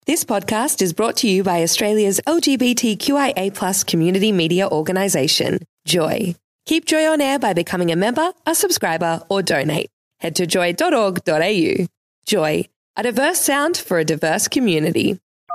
This podcast is brought to you by Australia's LGBTQIA+ community media organisation, Joy. Keep Joy on air by becoming a member, a subscriber, or donate. Head to joy.org.au. Joy, a diverse sound for a diverse community.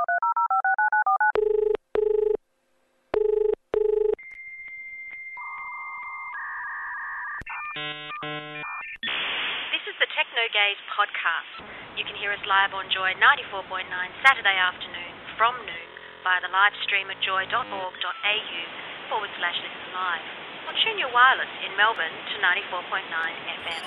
This is the Techno Gaze podcast. You can hear us live on Joy 94.9 Saturday afternoon from noon via the live stream at joy.org.au/listen live. Or tune your wireless in Melbourne to 94.9 FM.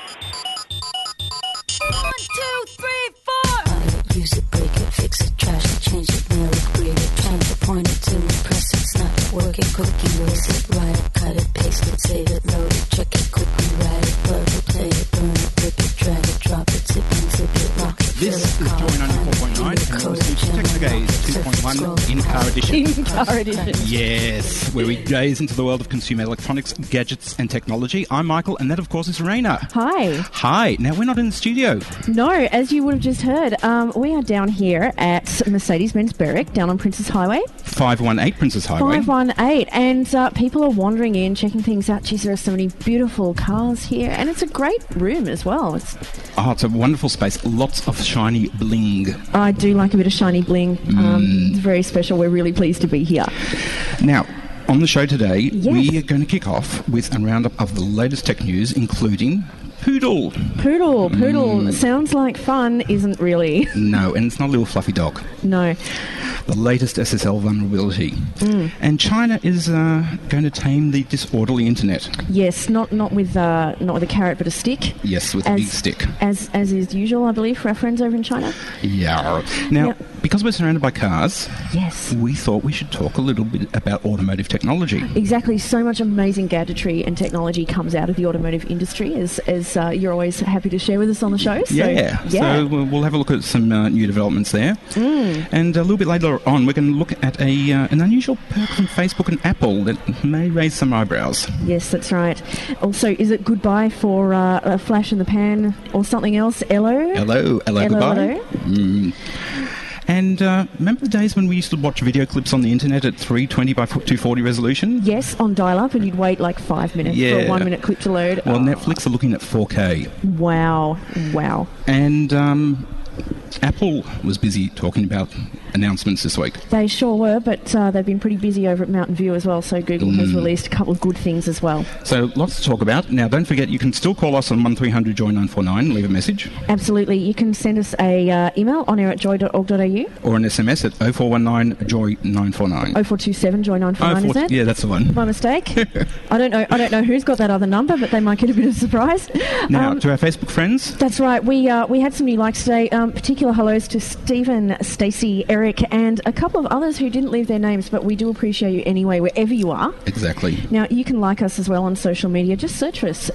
1, 2, 3, 4. Use it, break it, fix it, trash it, change it, nail it, grade it, change it, point it to it, press it, snap it, work it, cookie, erase it, write it, cut it, paste it, save it, load it, check it, quickly write it, plug it, play it, burn it, rip it, drag it, drop it, zip and zip it, lock it. This is Joy 94.9 and you're listening to Techno Gaze 2.1 In-Car Edition. In-Car Edition. Yes, where we gaze into the world of consumer electronics, gadgets and technology. I'm Michael and that of course is Raina. Hi. Hi. Now we're not in the studio. No, as you would have just heard, we are down here at Mercedes-Benz Berwick, down on Princes Highway. 518 Princes Highway. 518, and people are wandering in, checking things out. Geez, there are so many beautiful cars here, and it's a great room as well. It's a wonderful space. Lots of shiny bling. I do like a bit of shiny bling. It's very special. We're really pleased to be here. Now, on the show today, Yes. we are going to kick off with a roundup of the latest tech news, including Poodle. Poodle. Sounds like fun, isn't really. No, and it's not a little fluffy dog. No. The latest SSL vulnerability. And China is going to tame the disorderly internet. Yes, not with a carrot, but a stick. Yes, with a big stick. As is usual, I believe, for our friends over in China. Yeah. Now, because we're surrounded by cars, Yes. we thought we should talk a little bit about automotive technology. Exactly. So much amazing gadgetry and technology comes out of the automotive industry, as you're always happy to share with us on the show. So, So we'll have a look at some new developments there. And a little bit later on, we're going to look at an unusual perk from Facebook and Apple that may raise some eyebrows. Yes, that's right. Also, is it goodbye for a flash in the pan or something else? Hello, Goodbye. And remember the days when we used to watch video clips on the internet at 320 by 240 resolution? Yes, on dial-up, and you'd wait like 5 minutes for a 1 minute clip to load. Well, Netflix are looking at 4K. Wow. And Apple was busy talking about announcements this week. They sure were, but they've been pretty busy over at Mountain View as well, so Google has released a couple of good things as well. So lots to talk about. Now, don't forget, you can still call us on 1300 Joy 949 and leave a message. Absolutely. You can send us a email on air at joy.org.au. Or an SMS at 0419 Joy 949. 0427 Joy 949, is it? Yeah, that's the one. My mistake. I don't know who's got that other number, but they might get a bit of a surprise. Now, to our Facebook friends. That's right. We had some new likes today. Particular hellos to Stephen, Stacey, Eric, and a couple of others who didn't leave their names, but we do appreciate you anyway, wherever you are. Exactly. Now, you can like us as well on social media. Just search for us,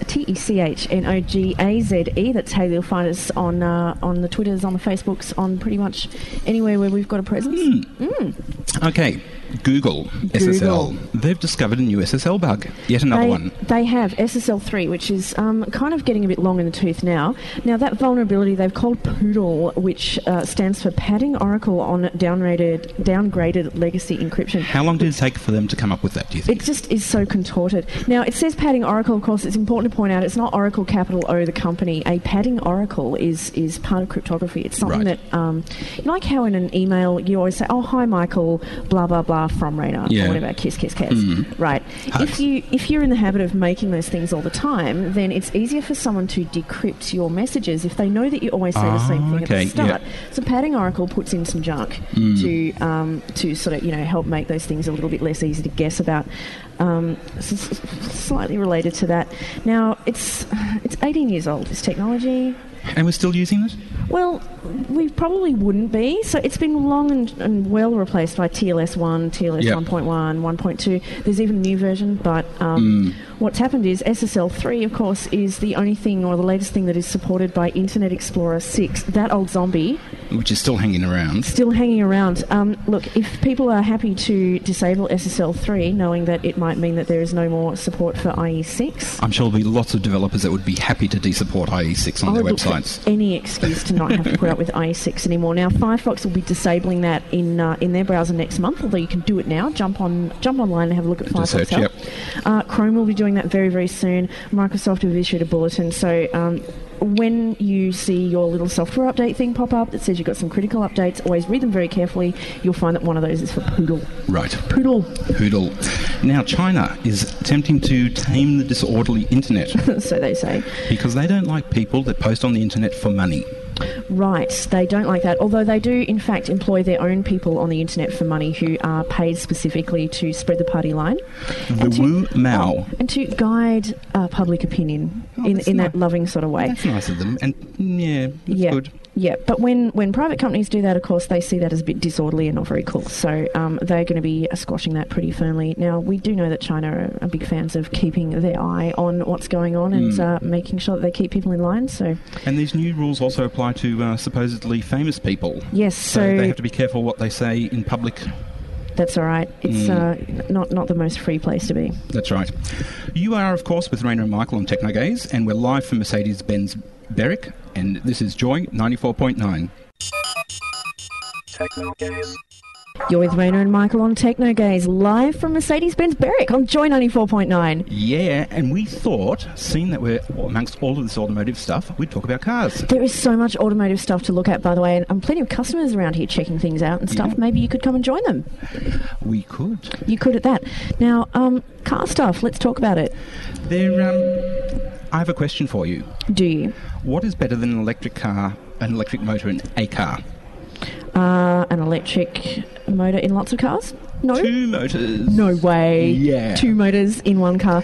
TECHNOGAZE. That's how you'll find us on the Twitters, on the Facebooks, on pretty much anywhere where we've got a presence. Okay. Google SSL. They've discovered a new SSL bug. Yet another one. They have SSL3, which is kind of getting a bit long in the tooth now. Now, that vulnerability they've called Poodle, which stands for Padding Oracle on Downgraded Legacy Encryption. How long did it take for them to come up with that, do you think? It just is so contorted. Now, it says Padding Oracle. Of course, it's important to point out it's not Oracle capital O, the company. A padding oracle is part of cryptography. It's something that, like how in an email you always say, "Oh, hi, Michael, blah blah blah from Raina," or whatever, kiss. Right. Hugs. If you're in the habit of making those things all the time, then it's easier for someone to decrypt your messages if they know that you always say the same thing at the start. So Padding Oracle puts in some junk to sort of help make those things a little bit less easy to guess about. Slightly related to that. Now, it's 18 years old, this technology. And we're still using it? Well, we probably wouldn't be. So it's been long and well replaced by TLS 1, TLS 1.1, 1.2. There's even a new version, but what's happened is SSL 3, of course, is the only thing or the latest thing that is supported by Internet Explorer 6. That old zombie. Which is still hanging around. Look, if people are happy to disable SSL 3, knowing that it might mean that there is no more support for IE6. I'm sure there'll be lots of developers that would be happy to de-support IE6 on their websites. compliance. Any excuse to not have to put up with IE6 anymore. Now, Firefox will be disabling that in their browser next month, although you can do it now. Jump online and have a look at Firefox. Search, yep. Chrome will be doing that very, very soon. Microsoft have issued a bulletin, so when you see your little software update thing pop up that says you've got some critical updates, always read them very carefully. You'll find that one of those is for Poodle. Right. Poodle. Now, China is attempting to tame the disorderly internet. So they say. Because they don't like people that post on the internet for money. Right, they don't like that, although they do in fact employ their own people on the internet for money who are paid specifically to spread the party line. The Wu Mao. And to guide public opinion in that loving sort of way. That's nice of them, and that's good. Yeah, but when private companies do that, of course, they see that as a bit disorderly and not very cool. So they're going to be squashing that pretty firmly. Now, we do know that China are big fans of keeping their eye on what's going on and making sure that they keep people in line. So, and these new rules also apply to supposedly famous people. Yes, so they have to be careful what they say in public. That's all right. It's not the most free place to be. That's right. You are, of course, with Raina and Michael on Technogaze, and we're live from Mercedes-Benz Berwick, and this is Joy 94.9. Technogaze. You're with Raina and Michael on Technogaze, live from Mercedes-Benz Berwick on Joy 94.9. Yeah, and we thought, seeing that we're amongst all of this automotive stuff, we'd talk about cars. There is so much automotive stuff to look at, by the way, and plenty of customers around here checking things out and stuff. Yeah. Maybe you could come and join them. We could. You could at that. Now, car stuff, let's talk about it. I have a question for you. Do you? What is better than an electric car, an electric motor in a car? An electric motor in lots of cars? No. 2 motors. No way. Yeah. 2 motors in one car.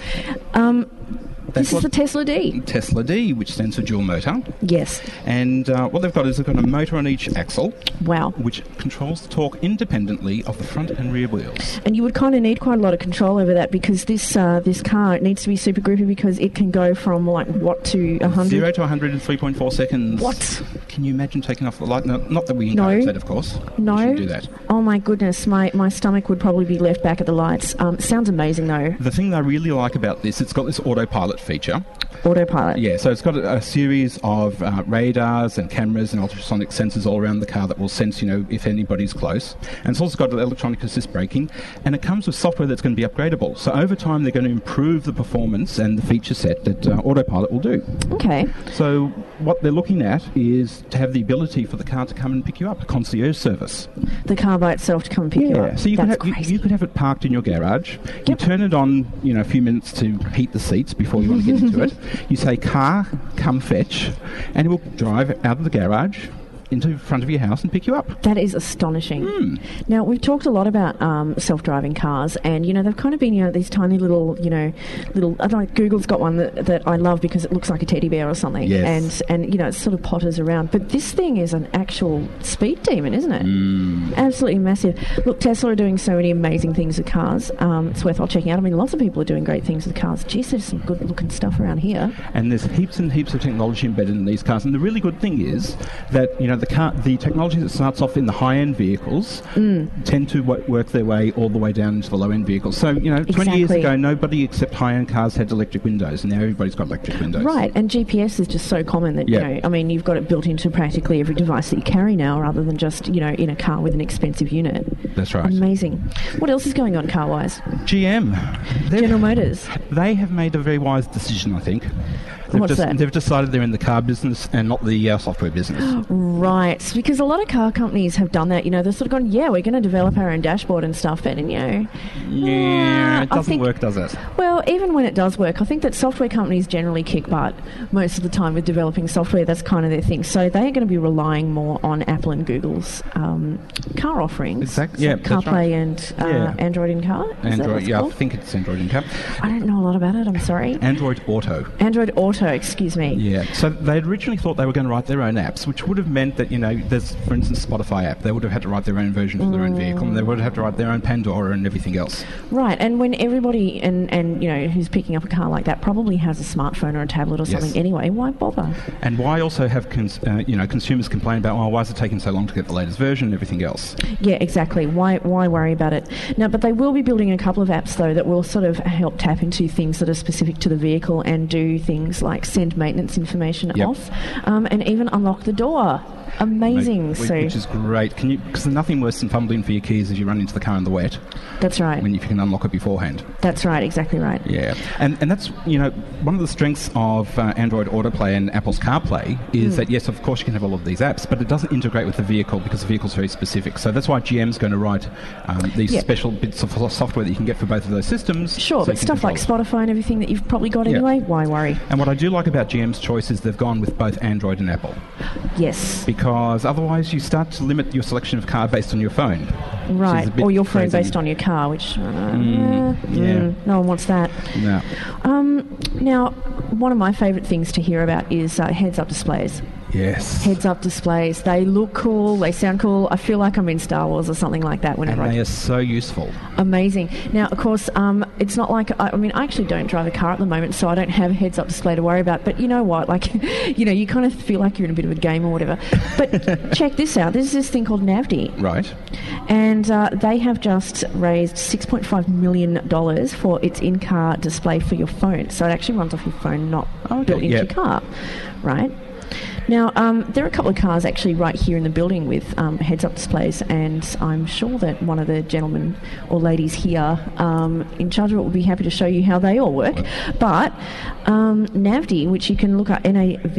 This is the Tesla D. Tesla D, which stands for dual motor. Yes. And what they've got is they've got a motor on each axle. Wow. Which controls the torque independently of the front and rear wheels. And you would kind of need quite a lot of control over that because this car needs to be super grippy because it can go from like what to 100? 0 to 100 in 3.4 seconds. What? Can you imagine taking off the light? No, not that we encourage that, of course. No. We shouldn't do that. Oh my goodness, my stomach would probably be left back at the lights. Sounds amazing though. The thing I really like about this, it's got this autopilot feature. Autopilot. Yeah, so it's got a series of radars and cameras and ultrasonic sensors all around the car that will sense, if anybody's close. And it's also got electronic assist braking, and it comes with software that's going to be upgradable. So over time, they're going to improve the performance and the feature set that autopilot will do. Okay. So what they're looking at is to have the ability for the car to come and pick you up, a concierge service. The car by itself to come and pick you up. So you could have it parked in your garage. Yep. You turn it on, a few minutes to heat the seats before you want to get into it. You say, car, come fetch, and it will drive out of the garage into front of your house and pick you up. That is astonishing. Now, we've talked a lot about self-driving cars, and, they've kind of been, these tiny little, I don't know, Google's got one that I love because it looks like a teddy bear or something. Yes. And it sort of potters around. But this thing is an actual speed demon, isn't it? Absolutely massive. Look, Tesla are doing so many amazing things with cars. It's worthwhile checking out. I mean, lots of people are doing great things with cars. Geez, there's some good-looking stuff around here. And there's heaps and heaps of technology embedded in these cars. And the really good thing is that, the technology that starts off in the high-end vehicles tend to work their way all the way down into the low-end vehicles. So, 20 years ago, nobody except high-end cars had electric windows, and now everybody's got electric windows. Right, and GPS is just so common that, you've got it built into practically every device that you carry now rather than just, in a car with an expensive unit. That's right. Amazing. What else is going on car-wise? GM. General Motors. They have made a very wise decision, I think. They've decided they're in the car business and not the software business. Right, because a lot of car companies have done that. They've sort of gone, we're going to develop our own dashboard and stuff, but, it doesn't work, does it? Well, even when it does work, I think that software companies generally kick butt most of the time with developing software. That's kind of their thing. So they're going to be relying more on Apple and Google's car offerings. Exactly, yeah. CarPlay and Android in car. Android, I think it's Android in car. I don't know a lot about it, I'm sorry. Android Auto. Android Auto, excuse me. Yeah, so they originally thought they were going to write their own apps, which would have meant that, there's, for instance, Spotify app. They would have had to write their own version for their own vehicle, and they would have to write their own Pandora and everything else. Right, and when everybody and who's picking up a car like that probably has a smartphone or a tablet or something anyway, why bother? And why also have consumers complain about, why is it taking so long to get the latest version and everything else? Yeah, exactly. why worry about it? Now, but they will be building a couple of apps, though, that will sort of help tap into things that are specific to the vehicle and do things like send maintenance information off, and even unlock the door. Amazing. Which is great. Because there's nothing worse than fumbling for your keys as you run into the car in the wet. That's right. If you can unlock it beforehand. That's right, exactly right. Yeah. And that's, one of the strengths of Android Autoplay and Apple's CarPlay is that, yes, of course you can have all of these apps, but it doesn't integrate with the vehicle because the vehicle's very specific. So that's why GM's going to write these special bits of software that you can get for both of those systems. Sure, but stuff like Spotify and everything that you've probably got anyway, why worry? And what I do like about GM's choice is they've gone with both Android and Apple. Yes. Because otherwise you start to limit your selection of car based on your phone. Right, or your phone based on your car, which no one wants that. No. Now, one of my favourite things to hear about is heads-up displays. Yes. Heads-up displays. They look cool. They sound cool. I feel like I'm in Star Wars or something like that. Whenever they are so useful. Amazing. Now, of course, it's not like... I actually don't drive a car at the moment, so I don't have a heads-up display to worry about. But you know what? Like, you kind of feel like you're in a bit of a game or whatever. But check this out. There's this thing called Navdi. Right. And they have just raised $6.5 million for its in-car display for your phone. So it actually runs off your phone, not built into your car. Right? Now, there are a couple of cars actually right here in the building with heads-up displays, and I'm sure that one of the gentlemen or ladies here in charge of it will be happy to show you how they all work. But Navdi, which you can look at,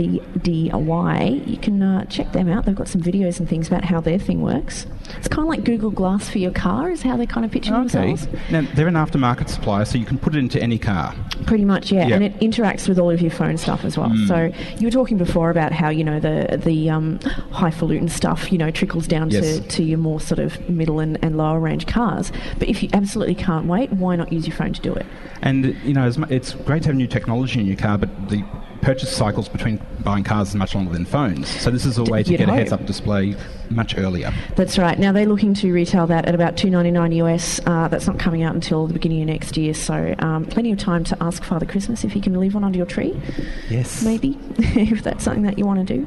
Navdy, you can check them out. They've got some videos and things about how their thing works. It's kind of like Google Glass for your car is how they kind of picture themselves. Now, they're an aftermarket supplier, so you can put it into any car. Pretty much, yeah. And it interacts with all of your phone stuff as well. So you were talking before about how, the highfalutin stuff, trickles down to your more sort of middle and lower range cars. But if you absolutely can't wait, why not use your phone to do it? And, it's great to have new technology in your car, but the purchase cycles between buying cars are much longer than phones. So this is a way to get a heads-up display much earlier. That's right. Now, they're looking to retail that at about $299 US. That's not coming out until the beginning of next year, so plenty of time to ask Father Christmas if he can leave one under your tree. Yes. Maybe, if that's something that you want to do.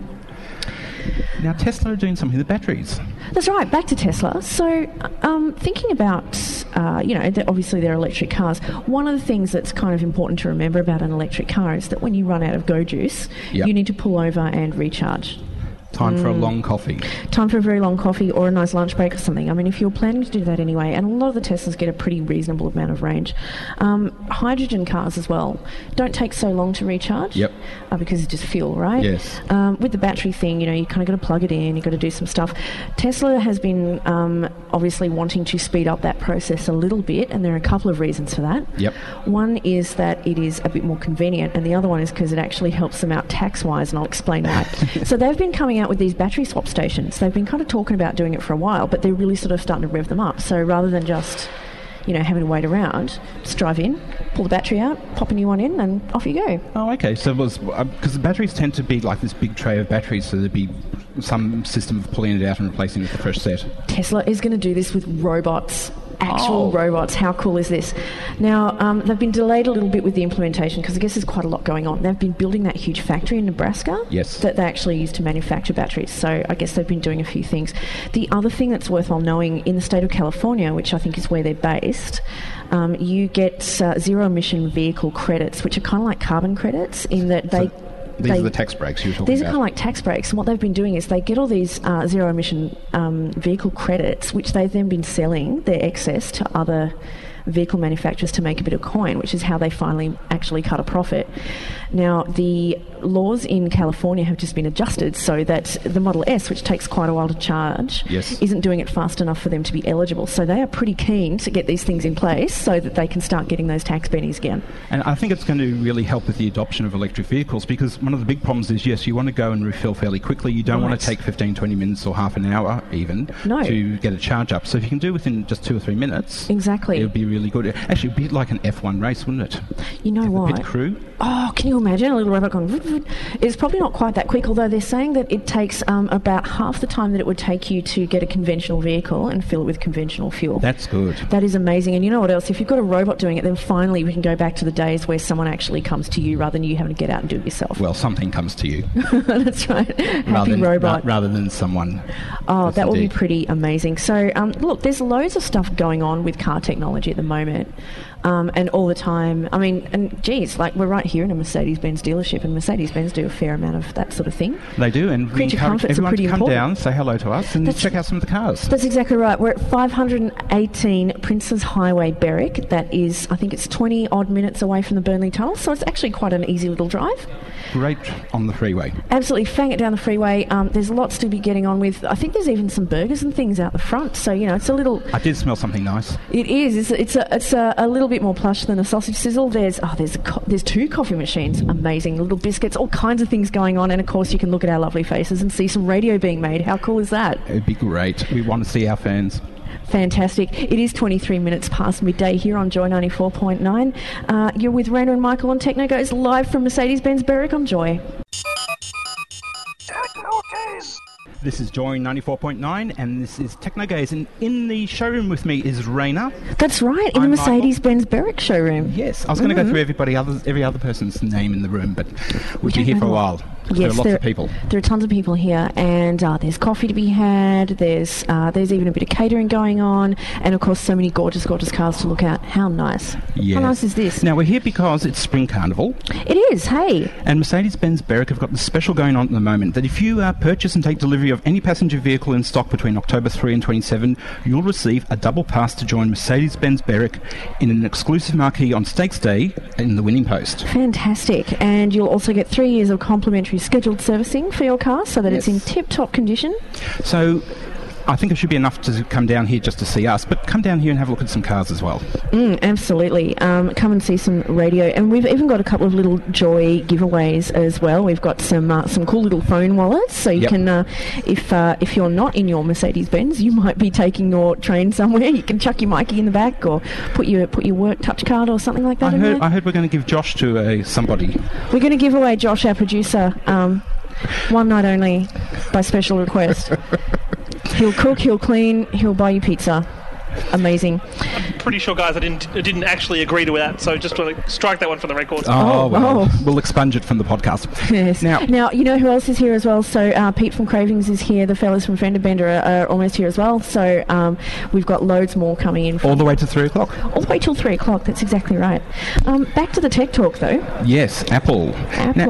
Now, Tesla are doing something with the batteries. That's right, back to Tesla. So, thinking about, obviously they're electric cars. One of the things that's kind of important to remember about an electric car is that when you run out of Go Juice, you need to pull over and recharge. Time for a long coffee. Time for a very long coffee or a nice lunch break or something. I mean, if you're planning to do that anyway, and a lot of the Teslas get a pretty reasonable amount of range. Hydrogen cars as well don't take so long to recharge. Yep. Because it's just fuel, right? Yes. With the battery thing, you kind of got to plug it in, you've got to do some stuff. Tesla has been obviously wanting to speed up that process a little bit, and there are a couple of reasons for that. Yep. One is that it is a bit more convenient, and the other one is because it actually helps them out tax-wise, and I'll explain why. So they've been coming out with these battery swap stations. They've been kind of talking about doing it for a while, but they're really sort of starting to rev them up. So rather than just, having to wait around, just drive in, pull the battery out, pop a new one in, and off you go. Oh, okay. So it was because the batteries tend to be like this big tray of batteries, so there'd be some system of pulling it out and replacing it with a fresh set. Tesla is going to do this with robots. Actual robots. How cool is this? Now, they've been delayed a little bit with the implementation because I guess there's quite a lot going on. They've been building that huge factory in Nebraska that they actually use to manufacture batteries. So I guess they've been doing a few things. The other thing that's worthwhile knowing, in the state of California, which I think is where they're based, you get zero-emission vehicle credits, which are kind of like carbon credits in that These are the tax breaks you were talking about. These are kind of like tax breaks. And what they've been doing is they get all these zero-emission vehicle credits, which they've then been selling their excess to other vehicle manufacturers to make a bit of coin, which is how they finally actually cut a profit. Now, the laws in California have just been adjusted so that the Model S, which takes quite a while to charge, isn't doing it fast enough for them to be eligible. So they are pretty keen to get these things in place so that they can start getting those tax bennies again. And I think it's going to really help with the adoption of electric vehicles, because one of the big problems is, yes, you want to go and refill fairly quickly. You don't want to take 15, 20 minutes or half an hour even to get a charge up. So if you can do it within just 2 or 3 minutes, exactly, it would be really good. Actually, it'd be like an F1 race, wouldn't it? You know what? The pit crew. Oh, can you imagine a little robot going? Vroom, vroom. It's probably not quite that quick, although they're saying that it takes about half the time that it would take you to get a conventional vehicle and fill it with conventional fuel. That's good. That is amazing. And you know what else? If you've got a robot doing it, then finally we can go back to the days where someone actually comes to you rather than you having to get out and do it yourself. Well, something comes to you. That's right. Happy robot. Rather than someone. Oh, Yes, that will be indeed. pretty amazing. So, look, there's loads of stuff going on with car technology at the moment. And all the time. I mean, and geez, like we're right here in a Mercedes-Benz dealership, and Mercedes-Benz do a fair amount of that sort of thing. They do, and we Creature encourage comforts are everyone pretty to come important. down, say hello to us, and check out some of the cars. That's exactly right. We're at 518 Princes Highway, Berwick. That is, I think it's 20 odd minutes away from the Burnley Tunnel, so it's actually quite an easy little drive. Great on the freeway. Absolutely, fang it down the freeway. There's lots to be getting on with. I think there's even some burgers and things out the front, so you know it's a little. I did smell something nice. It is. It's a little bit more plush than a sausage sizzle. There's two coffee machines, amazing little biscuits, all kinds of things going on, and of course you can look at our lovely faces and see some radio being made. How cool is that? It'd be great. We want to see our fans. Fantastic. It is 23 minutes past midday here on Joy 94.9. You're with Raina and Michael on Techno Goes live from Mercedes-Benz Berwick on Joy. This is Joy 94.9, and this is Technogaze, and in the showroom with me is Raina. That's right, in the I'm Mercedes-Benz Berwick showroom. Yes, I was going to go through every other person's name in the room, but we'll be here for a while. There are lots of people. There are tons of people here, and there's coffee to be had. There's even a bit of catering going on, and of course, so many gorgeous, gorgeous cars to look at. How nice! Yes. How nice is this? Now we're here because it's Spring Carnival, It is. Hey, and Mercedes-Benz Berwick have got this special going on at the moment that if you purchase and take delivery of any passenger vehicle in stock between October 3 and 27, you'll receive a double pass to join Mercedes-Benz Berwick in an exclusive marquee on Stakes Day in the Winning Post. fantastic! And you'll also get 3 years of complimentary scheduled servicing for your car, so that it's in Yes. tip-top condition. So I think it should be enough to come down here just to see us, but come down here and have a look at some cars as well. Absolutely. Come and see some radio, and we've even got a couple of little Joy giveaways as well. We've got some cool little phone wallets, so you Yep. can, if you're not in your Mercedes-Benz, you might be taking your train somewhere. You can chuck your Mikey in the back, or put your work touch card or something like that. I heard we're going to give Josh to somebody. We're going to give away Josh, our producer, one night only by special request. He'll cook, he'll clean, he'll buy you pizza. Amazing. Pretty sure, guys, I didn't actually agree to that, so just want to strike that one from the record. We'll expunge it from the podcast. Yes. Now, you know who else is here as well? So Pete from Cravings is here. The fellas from Fender Bender are almost here as well. So we've got loads more coming in. all the way to 3 o'clock. All the way till 3 o'clock. That's exactly right. Back to the tech talk, though. Yes, Apple. Now,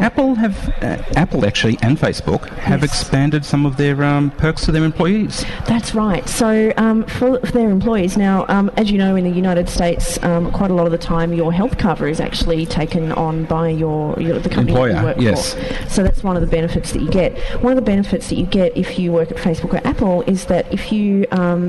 Apple actually and Facebook have Yes. expanded some of their perks to their employees. That's right. So for their employees now, as you know, in the United States, quite a lot of the time, your health cover is actually taken on by the company Employer, that you work yes. for. So that's one of the benefits that you get. One of the benefits that you get if you work at Facebook or Apple is that if you're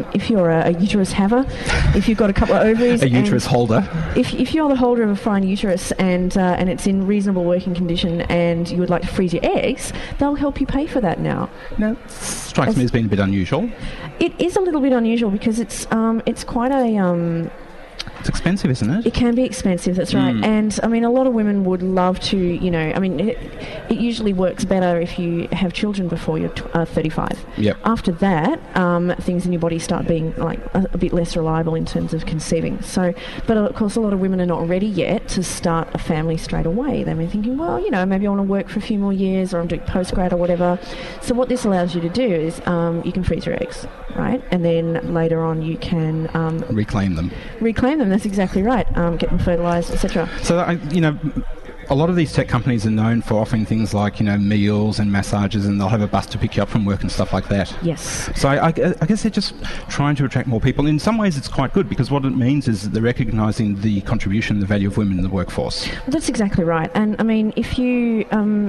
a uterus haver, if you've got a couple of ovaries, A uterus holder. if you're the holder of a fine uterus and it's in reasonable working condition and you would like to freeze your eggs, they'll help you pay for that now. Now, strikes me as being a bit unusual. It is a little bit unusual because it's quite a It's expensive, isn't it? it can be expensive, that's right. And I mean, a lot of women would love to, it usually works better if you have children before you're 35. Yep. After that, things in your body start being like a bit less reliable in terms of conceiving. So, but of course, a lot of women are not ready yet to start a family straight away. They've been thinking, well, maybe I want to work for a few more years, or I'm doing postgrad or whatever. So what this allows you to do is you can freeze your eggs, right? And then later on you can Reclaim them. reclaim them. That's exactly right. Get them fertilised, etc. So, a lot of these tech companies are known for offering things like, meals and massages, and they'll have a bus to pick you up from work and stuff like that. Yes. So I guess they're just trying to attract more people. In some ways, it's quite good because what it means is that they're recognising the contribution, the value of women in the workforce. Well, that's exactly right. And I mean, if you're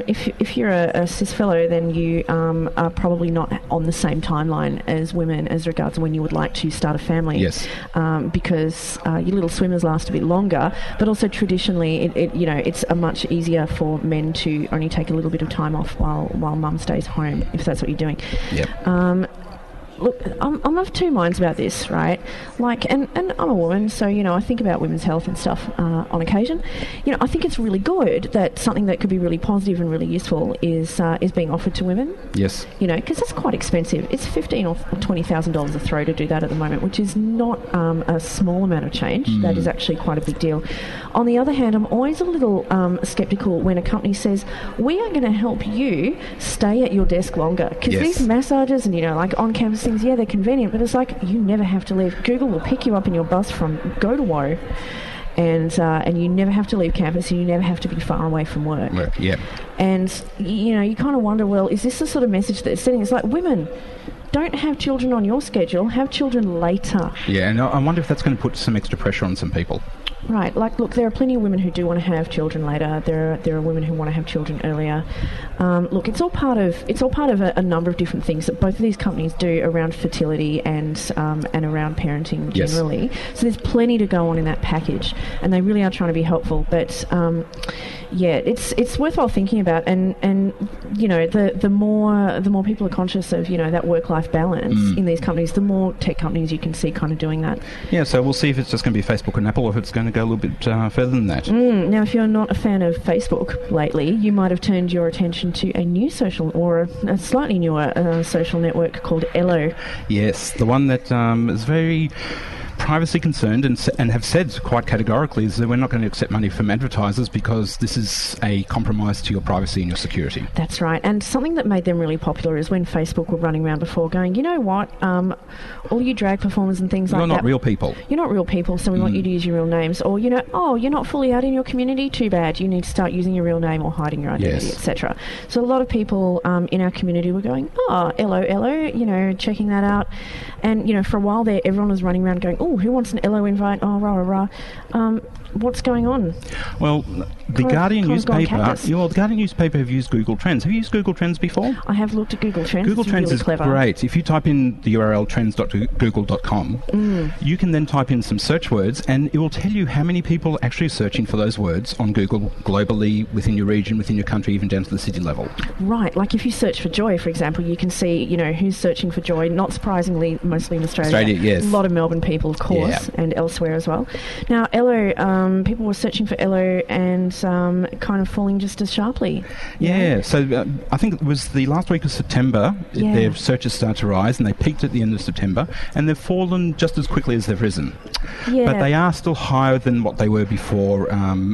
a cis fellow, then you are probably not on the same timeline as women as regards when you would like to start a family. Yes. Because your little swimmers last a bit longer, but also traditionally, it's a much easier for men to only take a little bit of time off while mum stays home, if that's what you're doing. Yep. look, I'm of two minds about this, right? Like, and I'm a woman, so, you know, I think about women's health and stuff on occasion. You know, I think it's really good that something that could be really positive and really useful is being offered to women. Yes. You know, because that's quite expensive. It's $15,000 or $20,000 a throw to do that at the moment, which is not a small amount of change. That is actually quite a big deal. On the other hand, I'm always a little sceptical when a company says, we are going to help you stay at your desk longer. Because these massages and, you know, like on-campus things, yeah, they're convenient, but it's like you never have to leave. Google will pick you up in your bus from Go to Woe, and you never have to leave campus, and you never have to be far away from work. Yeah. And, you know, you kind of wonder, well, is this the sort of message that it's sending? It's like, women, don't have children on your schedule, have children later. Yeah, and I wonder if that's going to put some extra pressure on some people. Right, like, look, there are plenty of women who do want to have children later. There are women who want to have children earlier. Look, it's all part of a number of different things that both of these companies do around fertility and around parenting generally. So there's plenty to go on in that package, and they really are trying to be helpful. But it's worthwhile thinking about, and you know, the more people are conscious of, you know, that work-life balance in these companies, the more tech companies you can see kind of doing that. Yeah, so we'll see if it's just going to be Facebook and Apple, or if it's going to go a little bit further than that. Now, if you're not a fan of Facebook lately, you might have turned your attention to a new social, or a slightly newer social network called Ello. Yes, the one that is very privacy concerned and have said quite categorically is that we're not going to accept money from advertisers because this is a compromise to your privacy and your security. That's right. And something that made them really popular is when Facebook were running around before going, you know what, all you drag performers and things like that. You're not real people. You're not real people, so we want you to use your real names. Or, you know, oh, you're not fully out in your community? Too bad. You need to start using your real name or hiding your identity, etc. So a lot of people in our community were going, oh, Ello, you know, checking that out. And, you know, for a while there, everyone was running around going, oh, who wants an Ello invite? Oh, rah. What's going on? Well, the Guardian newspaper have used Google Trends. Have you used Google Trends before? I have looked at Google Trends. Google it's Trends really is clever. Great. If you type in the URL trends.google.com, you can then type in some search words, and it will tell you how many people are actually searching for those words on Google globally, within your region, within your country, even down to the city level. Right. Like if you search for joy, for example, you can see, you know, who's searching for joy. Not surprisingly, mostly in Australia. Yes. A lot of Melbourne people, of course, and elsewhere as well. Now, Ello, people were searching for Ello and kind of falling just as sharply. Yeah, so I think it was the last week of September, their searches started to rise, and they peaked at the end of September, and they've fallen just as quickly as they've risen. Yeah. But they are still higher than what they were before,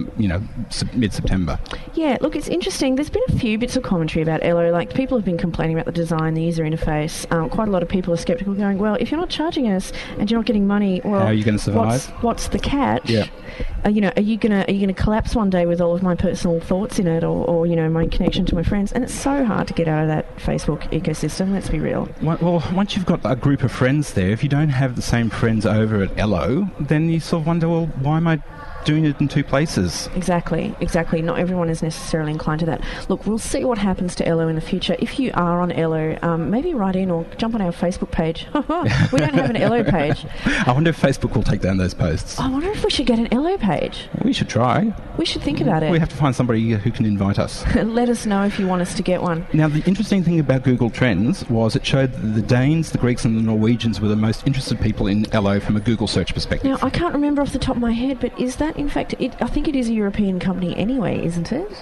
mid-September. Yeah, look, it's interesting. There's been a few bits of commentary about Ello. Like, people have been complaining about the design, the user interface. Quite a lot of people are sceptical, going, well, if you're not charging us and you're not getting money, well, how are you going to survive? What's the catch? Yeah. Are you gonna collapse one day with all of my personal thoughts in it, or you know, my connection to my friends? And it's so hard to get out of that Facebook ecosystem. Let's be real. Well, once you've got a group of friends there, if you don't have the same friends over at Ello, then you sort of wonder, well, why am I doing it in two places? Exactly. Not everyone is necessarily inclined to that. Look, we'll see what happens to Ello in the future. If you are on Ello, maybe write in or jump on our Facebook page. We don't have an Ello page. I wonder if Facebook will take down those posts. I wonder if we should get an Ello page. We should try. We should think about it. We have to find somebody who can invite us. Let us know if you want us to get one. Now, the interesting thing about Google Trends was it showed that the Danes, the Greeks and the Norwegians were the most interested people in Ello from a Google search perspective. Now, I can't remember off the top of my head, but is that, in fact, I think it is a European company anyway, isn't it?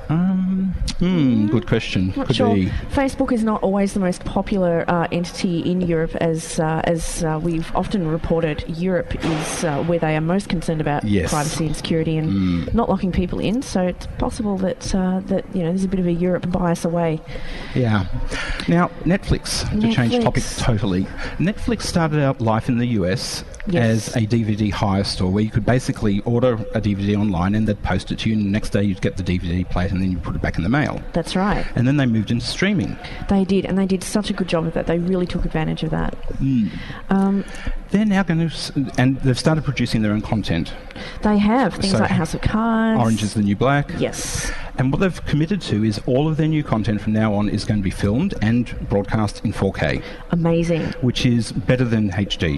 Good question. Not Could sure. be. Facebook is not always the most popular entity in Europe, as we've often reported. Europe is where they are most concerned about privacy and security and not locking people in. So it's possible that there's a bit of a Europe bias away. Yeah. Now, Netflix, to change topics totally. Netflix started out life in the US as a DVD hire store where you could basically order a DVD online and they'd post it to you, and the next day you'd get the DVD plate and then you put it back in the mail. That's right. And then they moved into streaming. They did, and they did such a good job of that. They really took advantage of that. They're now going to... And they've started producing their own content. They have. Things like House of Cards. Orange is the New Black. Yes. And what they've committed to is all of their new content from now on is going to be filmed and broadcast in 4K. Amazing. Which is better than HD.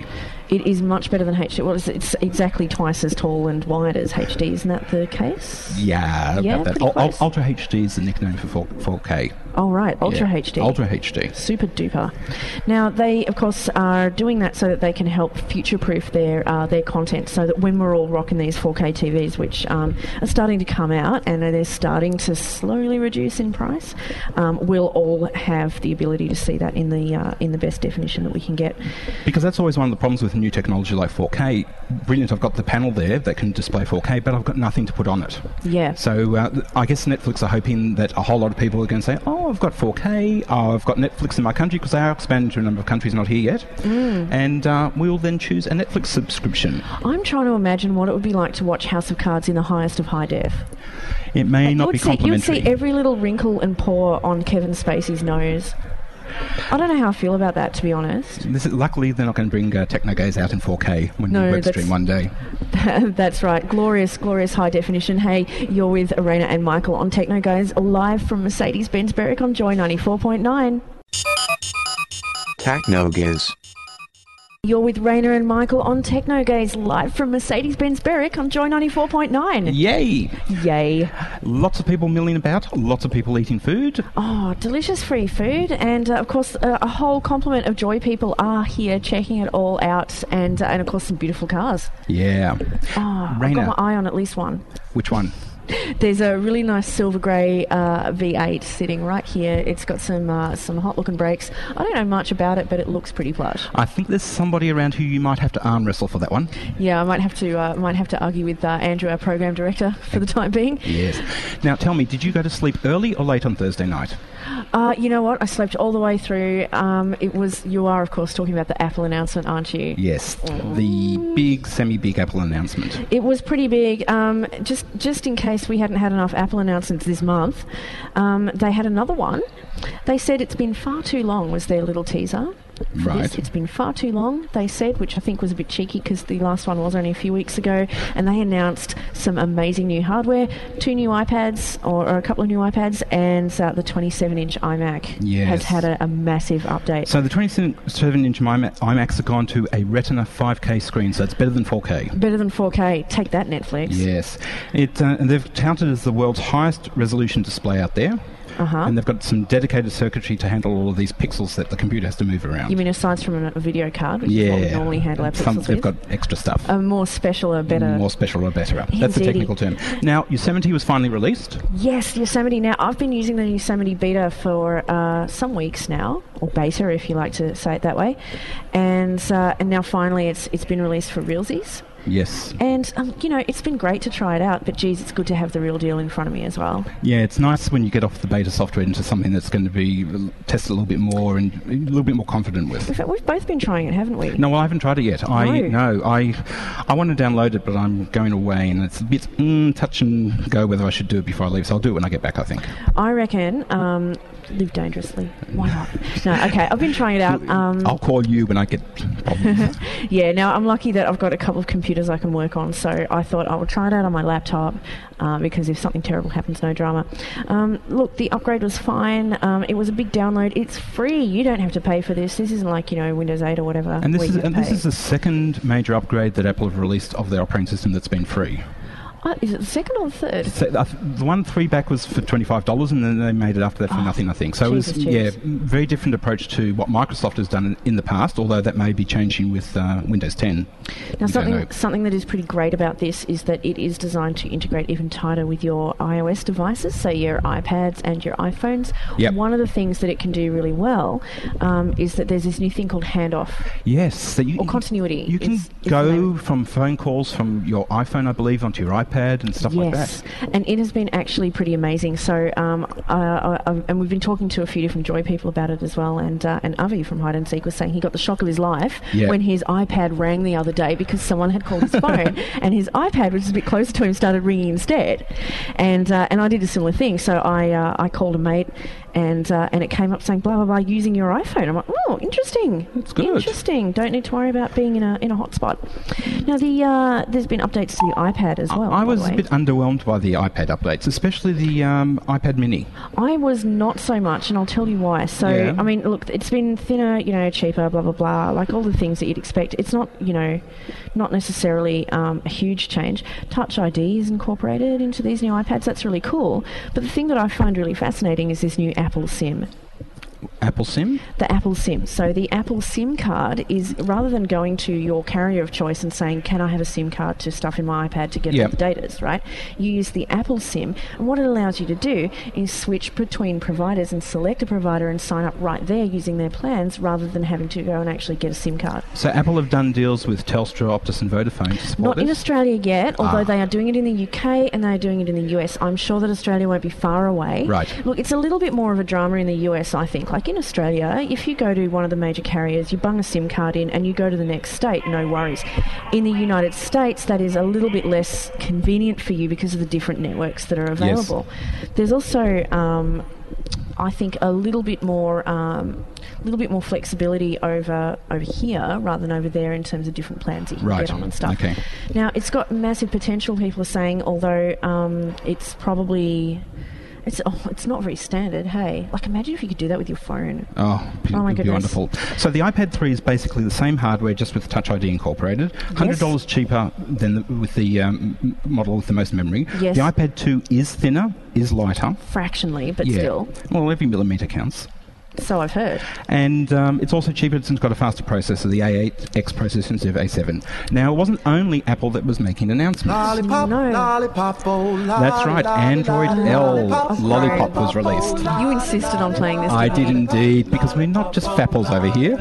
It is much better than HD. Well, it's exactly twice as tall and wide as HD. Isn't that the case? Yeah, Yeah, about that. pretty close. Ultra HD is the nickname for 4K. Oh, right. Ultra Yeah. HD. Ultra HD. Super duper. Now, they, of course, are doing that so that they can help future-proof their content, so that when we're all rocking these 4K TVs, which are starting to come out and they're starting to slowly reduce in price, we'll all have the ability to see that in the best definition that we can get. Because that's always one of the problems with new technology like 4K. Brilliant, I've got the panel there that can display 4K, but I've got nothing to put on it. Yeah. So I guess Netflix are hoping that a whole lot of people are going to say, oh, I've got 4K, I've got Netflix in my country, because they are expanding to a number of countries not here yet, and we'll then choose a Netflix subscription. I'm trying to imagine what it would be like to watch House of Cards in the highest of high def. It may not be You'd complimentary. see every little wrinkle and pore on Kevin Spacey's nose. I don't know how I feel about that, to be honest. Luckily, they're not going to bring Technogaze out in 4K when No, we web stream one day. That's right. Glorious, glorious high definition. Hey, you're with Raina and Michael on Techno Guys, live from Mercedes-Benz Berwick on Joy 94.9. Technogaze. You're with Raina and Michael on Techno Gaze, live from Mercedes-Benz Berwick on Joy 94.9. Yay! Yay. Lots of people milling about, lots of people eating food. Oh, delicious free food. And, of course, a whole complement of Joy people are here checking it all out. And of course, some beautiful cars. Yeah. Oh, I've Raina. got my eye on at least one. Which one? There's a really nice silver grey V8 sitting right here. It's got some hot-looking brakes. I don't know much about it, but it looks pretty plush. I think there's somebody around who you might have to arm wrestle for that one. Yeah, I might have to argue with Andrew, our program director, for the time being. Yes. Now, tell me, did you go to sleep early or late on Thursday night? You know what? I slept all the way through. You are, of course, talking about the Apple announcement, aren't you? Yes, the big, semi-big Apple announcement. It was pretty big. Just in case we hadn't had enough Apple announcements this month, they had another one. They said it's been far too long, was their little teaser. For Right. this. It's been far too long, they said, which I think was a bit cheeky because the last one was only a few weeks ago, and they announced some amazing new hardware, 2 new iPads, or a couple of new iPads, and the 27-inch iMac has had a massive update. So the 27-inch iMacs have gone to a Retina 5K screen, so it's better than 4K. Better than 4K. Take that, Netflix. Yes. And they've touted as the world's highest resolution display out there. And they've got some dedicated circuitry to handle all of these pixels that the computer has to move around. You mean aside from a video card, which is what we normally handle our pixels they've with? got extra stuff. A more special or better. More special or better. That's the technical term. Now, Yosemite was finally released. Yes, Yosemite. Now, I've been using the Yosemite beta for some weeks now, or beta if you like to say it that way, and now finally it's been released for realsies. Yes. And, it's been great to try it out, but geez, it's good to have the real deal in front of me as well. Yeah, it's nice when you get off the beta software into something that's going to be tested a little bit more and a little bit more confident with. In fact, we've both been trying it, haven't we? No, well, I haven't tried it yet. I want to download it, but I'm going away, and it's a bit touch and go whether I should do it before I leave, so I'll do it when I get back, I think. I reckon... live dangerously. Why not? No, okay, I've been trying it out. I'll call you when I get problems. Yeah, now I'm lucky that I've got a couple of computers I can work on, so I thought I would try it out on my laptop because if something terrible happens, no drama. Look, the upgrade was fine. It was a big download. It's free. You don't have to pay for this. This isn't like, Windows 8 or whatever. And this is the second major upgrade that Apple have released of their operating system that's been free. Is it the second or the third? The one 3 back was for $25, and then they made it after that for nothing, I think. So Jesus. it was, very different approach to what Microsoft has done in the past, although that may be changing with Windows 10. Now, something that is pretty great about this is that it is designed to integrate even tighter with your iOS devices, so your iPads and your iPhones. Yep. One of the things that it can do really well is that there's this new thing called handoff. Yes. Or continuity. You can go from phone calls from your iPhone, I believe, onto your iPad and stuff like that. Yes, and it has been actually pretty amazing. So, and we've been talking to a few different Joy people about it as well. And Avi from Hide and Seek was saying he got the shock of his life when his iPad rang the other day because someone had called his phone, and his iPad, which was a bit closer to him, started ringing instead. And I did a similar thing. So I called a mate, and it came up saying blah blah blah using your iPhone. I'm like, oh, interesting. That's good. Interesting. Don't need to worry about being in a hotspot. Now there's been updates to the iPad as well. I was a bit underwhelmed by the iPad updates, especially the iPad Mini. I was not so much, and I'll tell you why. So, Yeah. I mean, look, it's been thinner, cheaper, blah, blah, blah, like all the things that you'd expect. It's not, not necessarily a huge change. Touch ID is incorporated into these new iPads. That's really cool. But the thing that I find really fascinating is this new Apple SIM. Apple SIM? The Apple SIM. So the Apple SIM card is, rather than going to your carrier of choice and saying, can I have a SIM card to stuff in my iPad to get all the datas, right? You use the Apple SIM, and what it allows you to do is switch between providers and select a provider and sign up right there using their plans rather than having to go and actually get a SIM card. So Apple have done deals with Telstra, Optus and Vodafone to support Not this? in Australia yet, although they are doing it in the UK and they are doing it in the US. I'm sure that Australia won't be far away. Right. Look, it's a little bit more of a drama in the US, I think. Like in Australia, if you go to one of the major carriers, you bung a SIM card in and you go to the next state, no worries. In the United States, that is a little bit less convenient for you because of the different networks that are available. Yes. There's also, I think, a little bit more flexibility over here rather than over there in terms of different plans that you can get on and stuff. Okay. Now, it's got massive potential, people are saying, although it's probably... It's not very standard, hey? Like, imagine if you could do that with your phone. Oh my goodness. Be wonderful. So the iPad 3 is basically the same hardware, just with Touch ID incorporated. $100 cheaper than with the model with the most memory. Yes. The iPad 2 is thinner, is lighter. Fractionally, but still. Well, every millimetre counts. So I've heard. And it's also cheaper. It's got a faster processor, the A8X processor instead of A7. Now, it wasn't only Apple that was making announcements. Lollipop, lollipop, oh, that's right. Android L Lollipop was released. You insisted on playing this. I did indeed, because we're not just fapples over here.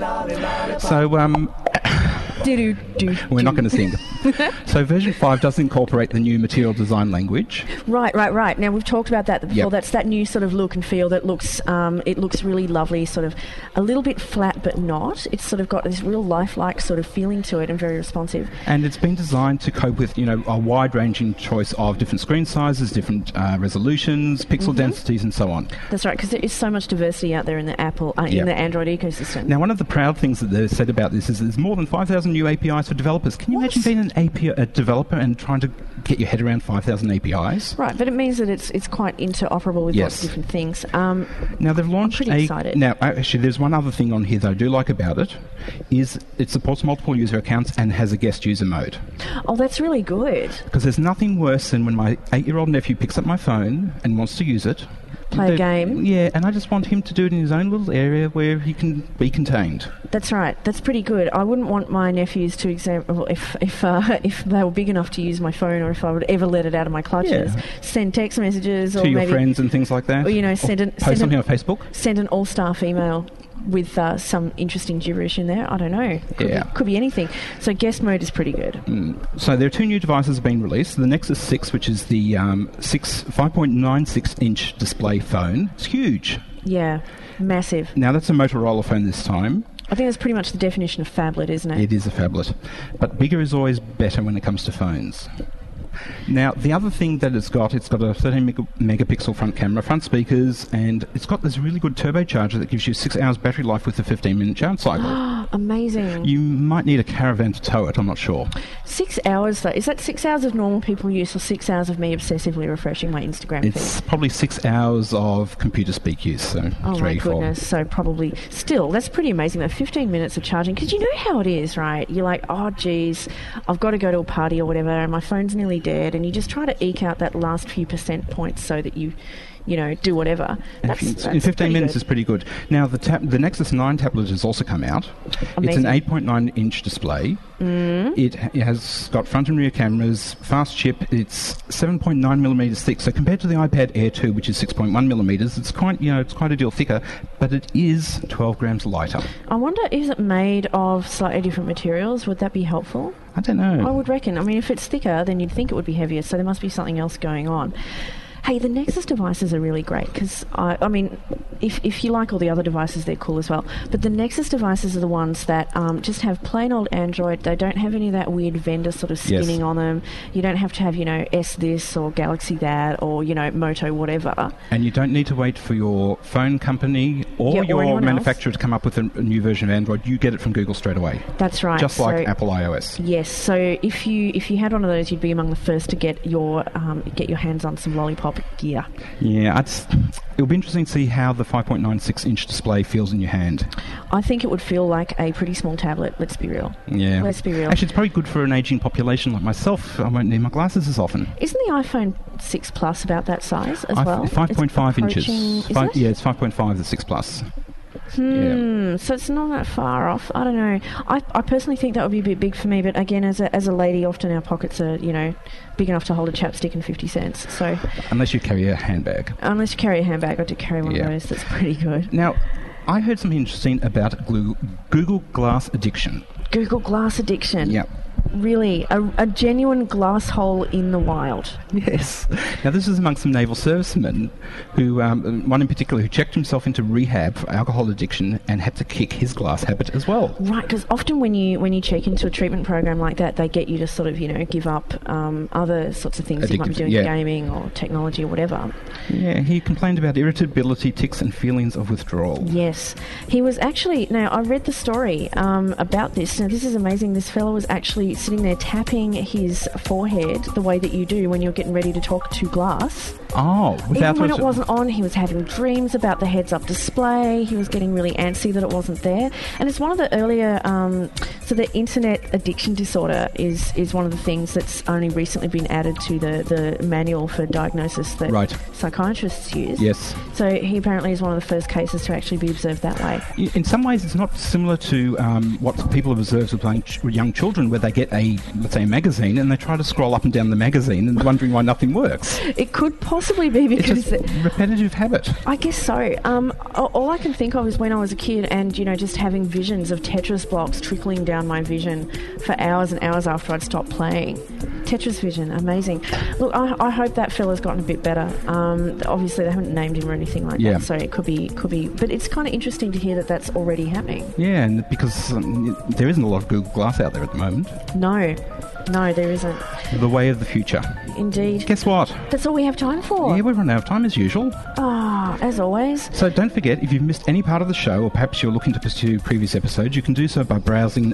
So, we're not going to sing. So version 5 does incorporate the new material design language. Right. Now, we've talked about that before. Yep. That's that new sort of look and feel that looks, it looks really lovely, sort of a little bit flat but not. It's sort of got this real lifelike sort of feeling to it and very responsive. And it's been designed to cope with, a wide-ranging choice of different screen sizes, different resolutions, pixel densities and so on. That's right, because there is so much diversity out there in the Apple, in the Android ecosystem. Now, one of the proud things that they've said about this is there's more than 5,000 new APIs for developers. Can you imagine being a developer and trying to get your head around 5,000 APIs? Right, but it means that it's quite interoperable with lots of different things. Now, they've launched I'm pretty excited. Now, actually, there's one other thing on here that I do like about it, is it supports multiple user accounts and has a guest user mode. Oh, that's really good. Because there's nothing worse than when my 8-year-old nephew picks up my phone and wants to use it. Play a game. Yeah, and I just want him to do it in his own little area where he can be contained. That's right. That's pretty good. I wouldn't want my nephews to if they were big enough to use my phone, or if I would ever let it out of my clutches. Yeah. Send text messages to or your maybe friends and things like that. Or post something on Facebook. Send an all-staff email with some interesting gibberish in there. I don't know. Could be anything. So guest mode is pretty good. So there are 2 new devices being released. The Nexus 6, which is the 5.96-inch display phone. It's huge. Yeah, massive. Now, that's a Motorola phone this time. I think that's pretty much the definition of phablet, isn't it? It is a phablet. But bigger is always better when it comes to phones. Now, the other thing that it's got a 13 megapixel front camera, front speakers, and it's got this really good turbocharger that gives you 6 hours battery life with a 15-minute charge cycle. Amazing. You might need a caravan to tow it, I'm not sure. 6 hours, though. Is that 6 hours of normal people use or 6 hours of me obsessively refreshing my Instagram feed? It's probably 6 hours of computer speak use, so 3, 4. Oh, my goodness. So probably... Still, that's pretty amazing, though. 15 minutes of charging. Because you know how it is, right? You're like, oh, geez, I've got to go to a party or whatever, and my phone's nearly dead, and you just try to eke out that last few percent points so that you do whatever. That's in 15 minutes is pretty good. Now, the Nexus 9 tablet has also come out. Amazing. It's an 8.9-inch display. It has got front and rear cameras, fast chip. It's 7.9 millimeters thick. So compared to the iPad Air 2, which is 6.1 millimeters, it's quite a deal thicker, but it is 12 grams lighter. I wonder, is it made of slightly different materials? Would that be helpful? I don't know. I would reckon. I mean, if it's thicker, then you'd think it would be heavier, so there must be something else going on. Hey, the Nexus devices are really great because, I mean, if you like all the other devices, they're cool as well. But the Nexus devices are the ones that just have plain old Android. They don't have any of that weird vendor sort of spinning on them. You don't have to have, S this or Galaxy that or, Moto whatever. And you don't need to wait for your phone company or your manufacturer to come up with a new version of Android. You get it from Google straight away. That's right. Just like Apple iOS. Yes. So if you had one of those, you'd be among the first to get your hands on some Lollipop gear. Yeah, it'll be interesting to see how the 5.96-inch display feels in your hand. I think it would feel like a pretty small tablet, let's be real. Yeah. Let's be real. Actually, it's probably good for an ageing population like myself. I won't need my glasses as often. Isn't the iPhone 6 Plus about that size as well? 5.5 inches. Yeah, it's 5.5, the 6 Plus. So it's not that far off. I don't know. I personally think that would be a bit big for me, but again, as a lady, often our pockets are, big enough to hold a chapstick and 50 cents. So unless you carry a handbag. I do carry one of those. That's pretty good. Now, I heard something interesting about Google Glass addiction. Google Glass addiction? Yep. Really, a genuine glass hole in the wild. Yes. Now, this is among some naval servicemen who, one in particular, who checked himself into rehab for alcohol addiction and had to kick his glass habit as well. Right, because often when you check into a treatment program like that, they get you to sort of, give up other sorts of things Addictive, you might be doing, gaming or technology or whatever. Yeah, he complained about irritability, tics and feelings of withdrawal. Yes. He was actually, now I read the story about this. Now this is amazing. This fellow was actually sitting there tapping his forehead the way that you do when you're getting ready to talk to glass. Oh, even when it wasn't on, he was having dreams about the heads-up display. He was getting really antsy that it wasn't there. And it's one of the earlier... so the internet addiction disorder is one of the things that's only recently been added to the manual for diagnosis that psychiatrists use. Yes. So he apparently is one of the first cases to actually be observed that way. In some ways, it's not similar to what people have observed with young children, where they get let's say a magazine and they try to scroll up and down the magazine and wondering why nothing works. It could possibly be because it's a repetitive habit. I guess so. All I can think of is when I was a kid and, just having visions of Tetris blocks trickling down my vision for hours and hours after I'd stopped playing. Tetris vision, amazing. Look, I hope that fella's gotten a bit better. Obviously, they haven't named him or anything like that, so it could be. But it's kind of interesting to hear that that's already happening. Yeah, and because there isn't a lot of Google Glass out there at the moment. No, there isn't. The way of the future. Indeed. Guess what? That's all we have time for. Yeah, we've run out of time as usual. As always. So don't forget, if you've missed any part of the show, or perhaps you're looking to pursue previous episodes, you can do so by browsing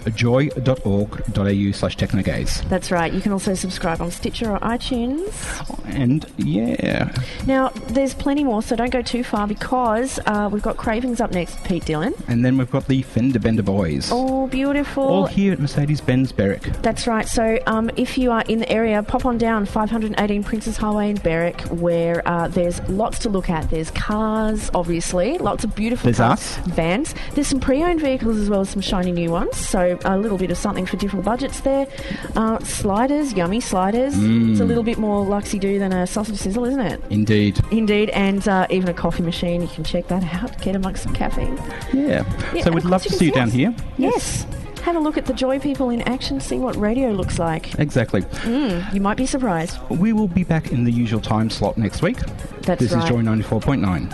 joy.org.au/technogaze. That's right. You can also subscribe on Stitcher or iTunes. And, Now, there's plenty more, so don't go too far because we've got Cravings up next, Pete Dillon. And then we've got the Fender Bender Boys. Oh, beautiful. All here at Mercedes-Benz Berwick. That's right. So if you are in the area, pop on down 518 Princes Highway in Berwick, where there's lots to look at. There's cars, obviously, lots of beautiful cars, vans. There's some pre-owned vehicles as well as some shiny new ones, so a little bit of something for different budgets there. Sliders, yummy sliders. It's a little bit more luxy-do than a sausage sizzle, isn't it? Indeed, and even a coffee machine. You can check that out, get amongst some caffeine. Yeah, so we'd love to see you down here. Yes. Have a look at the Joy people in action, see what radio looks like. Exactly. You might be surprised. We will be back in the usual time slot next week. This is Joy 94.9.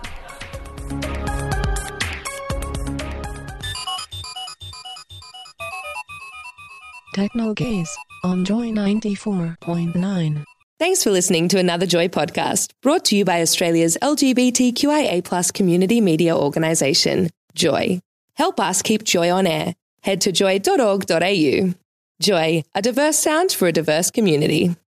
Technogaze on Joy 94.9. Thanks for listening to another Joy podcast, brought to you by Australia's LGBTQIA+ community media organisation, Joy. Help us keep Joy on air. Head to joy.org.au. Joy, a diverse sound for a diverse community.